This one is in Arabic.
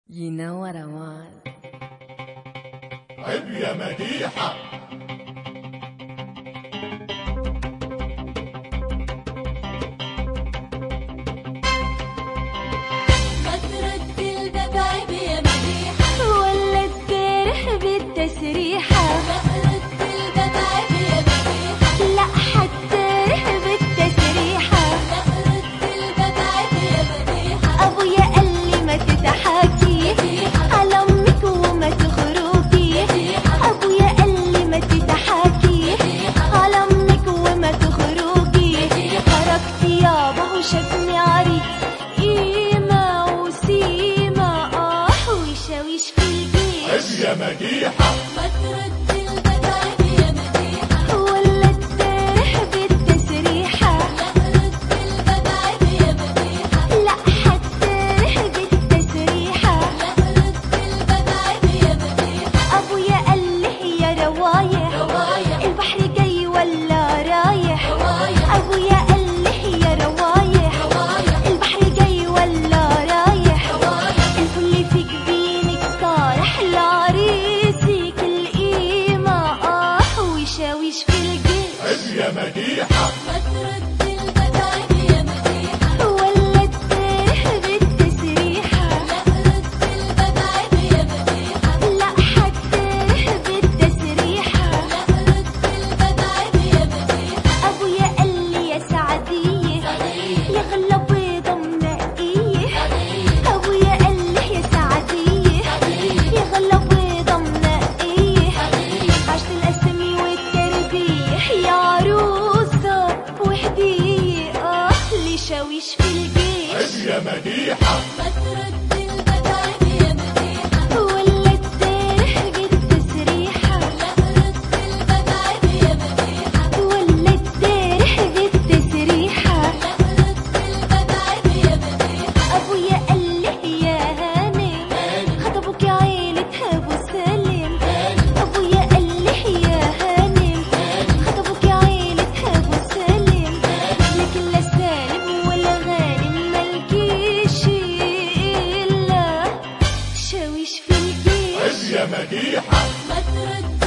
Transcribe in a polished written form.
You know what I want. عيب يا مديحة. ما ترد الباب عيب يا مديحة، ولا تجرح بالتسريحة. ما رد الباب عيب يا مديحة، لا حتجرح بالتسريحة. لا رد الباب عيب يا مديحة، أبويا قال لي ما تضحكي على أمك وما تخرجي. أبويا قال لي ما تضحكي على أمك وما تخرجي. خرجتي يابا وشافني عريس قيمة وسيمة ويشاويش في البيت. عيب يا مديحة. ما ترد الباب عيب يا مديحة، ولا تجرح بالتسريحة. لا رد الباب عيب يا مديحة، لا حتجرح بالتسريحة. لا رد الباب عيب يا مديحة، أبويا قال لي يا روايح البحر جاي ولا رايح. أبويا قال لي يا روايح البحر جاي ولا رايح. الفل في جبينك طارح لعريسك القيمة ويشاويش في الجيش. عيب يا مديحة. ما ترد الباب عيب يا مديحة، ولا تجرح بالتسريحة. لا رد الباب عيب يا مديحة، لا حتجرح بالتسريحة. لا رد الباب عيب يا مديحة، أبويا قال لي يا سعدية يا غلة بيضة منقية. أبويا قال لي يا سعدية يا غلة بيضة منقية. عشت الأسامي والتربيح يا عروسة وهدية لشاويش في الجيش. عيب يا مديحة. ما ترد الباب عيب يا مديحة، ولا تجرح بالتسريحة. لا رد الباب عيب يا مديحة، ولا تجرح بالتسريحة. لا رد الباب عيب يا مديحة، أبويا قال لي يا هانم خطبوك يا عيلة أبو سالم. أبويا قال لي يا هانم خطبوك يا عيلة أبو سالم. لكن لا سالم ولا غانم ملكيش إلا شاويش في الجيش. عيب يا مديحة. ما ترد